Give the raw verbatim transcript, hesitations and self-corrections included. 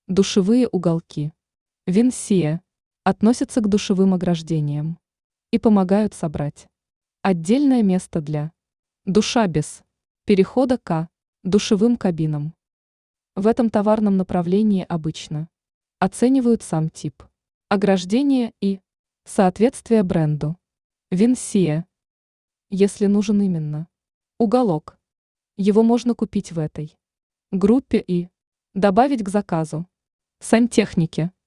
Душевые уголки. Винсия относятся к душевым ограждениям и помогают собрать отдельное место для душа без перехода к душевым кабинам. В этом товарном направлении обычно оценивают сам тип ограждения и соответствие бренду. Винсия. Если нужен именно уголок, его можно купить в этой группе и добавить к заказу. Сантехники.